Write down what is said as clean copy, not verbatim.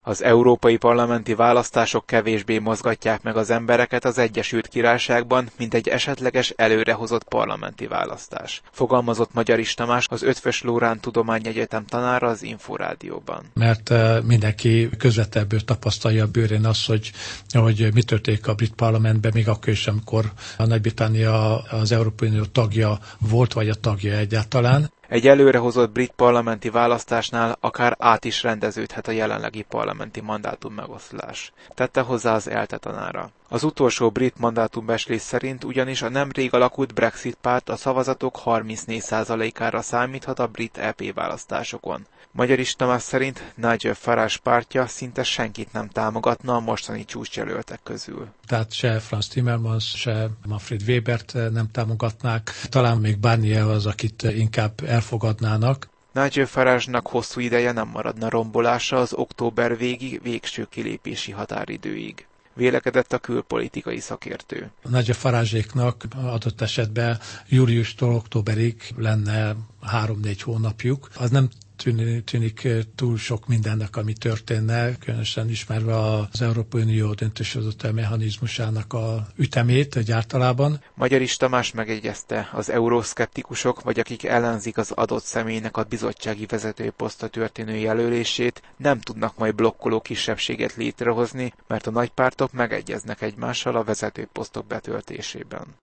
Az európai parlamenti választások kevésbé mozgatják meg az embereket az Egyesült Királyságban, mint egy esetleges előrehozott parlamenti választás. Fogalmazott Magyarics Tamás, az Eötvös Loránd Tudományegyetem tanára az Inforádióban. Mert mindenki közvetlenül tapasztalja a bőrén azt, hogy mi történik a brit parlamentben, még akkor is, amikor a Nagy-Britannia az Európai Unió tagja volt, vagy a tagja egyáltalán. Egy előrehozott brit parlamenti választásnál akár át is rendeződhet a jelenlegi parlamenti mandátum megoszlás, tette hozzá az ELTE tanára. Az utolsó brit mandátumbecslés szerint ugyanis a nemrég alakult Brexit párt a szavazatok 34%-ára számíthat a brit EP választásokon. Magyarics Tamás szerint Nigel Farage pártja szinte senkit nem támogatna a mostani csúcsjelöltek közül. Tehát se Franz Timmermans, se Manfred Webert nem támogatnák, talán még Barnier az, akit inkább elfogadnának. Nigel Farage-nak hosszú ideje nem maradna rombolása az október végi végső kilépési határidőig. Vélekedett a külpolitikai szakértő. Nigel Farage-éknak adott esetben júliustól októberig lenne 3-4 hónapjuk. Az nem tűnik túl sok mindennek, ami történne, különösen ismerve az Európai Unió döntéshozatal mechanizmusának a ütemét egyáltalában. Magyarics Tamás megjegyezte, az euroszkeptikusok, vagy akik ellenzik az adott személynek a bizottsági vezetői posztra történő jelölését, nem tudnak majd blokkoló kisebbséget létrehozni, mert a nagypártok megegyeznek egymással a vezetői posztok betöltésében.